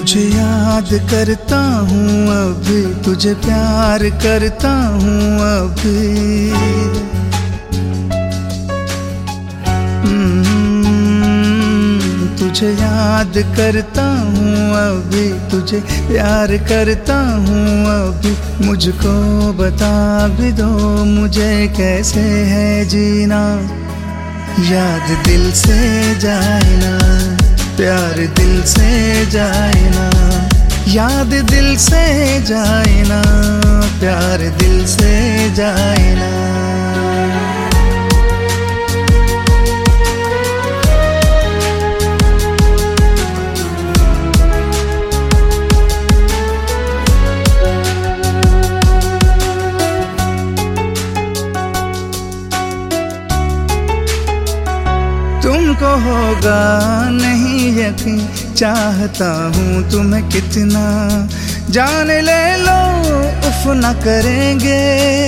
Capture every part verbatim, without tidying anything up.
तुझे याद करता हूँ अभी, तुझे प्यार करता हूँ अभी। तुझे याद करता हूँ अभी, तुझे प्यार करता हूँ अभी। मुझको बता भी दो मुझे कैसे है जीना, याद दिल से जाए ना, प्यार दिल से जाए ना, याद दिल से जाए ना, प्यार दिल से जाए ना। तुमको होगा नहीं यकीन, चाहता हूँ तुम्हें कितना, जान ले लो उफ न करेंगे।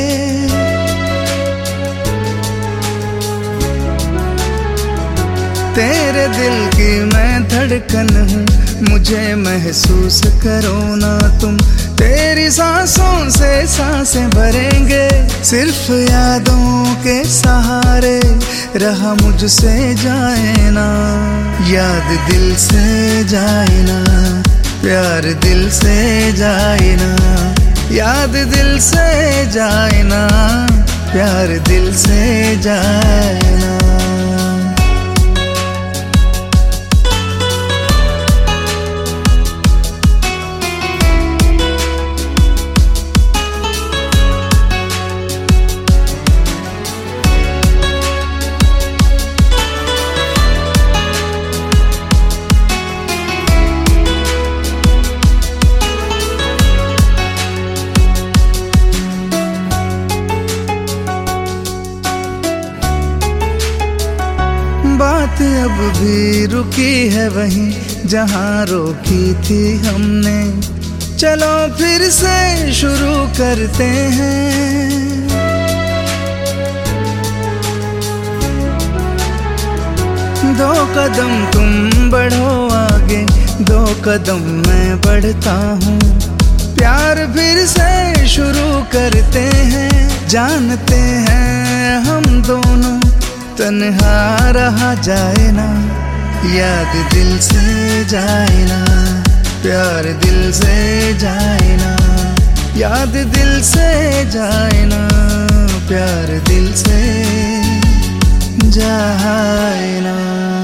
तेरे दिल की मैं धड़कन हूँ, मुझे महसूस करो ना तुम। तेरी सांसों से सांसें भरेंगे, सिर्फ यादों के सहारे रहा मुझसे जाए ना, याद दिल से जाए ना, प्यार दिल से जाए ना, याद दिल से जाए ना, प्यार दिल से जाए ना। बात अब भी रुकी है वहीं जहाँ रोकी थी हमने, चलो फिर से शुरू करते हैं। दो कदम तुम बढ़ो आगे, दो कदम मैं बढ़ता हूँ, प्यार फिर से शुरू करते हैं। जानते हैं हम दोनों तन्हा रहा जाए ना, याद दिल से जाए ना, प्यार दिल से जाए ना, याद दिल से जाए ना, प्यार दिल से जाए ना।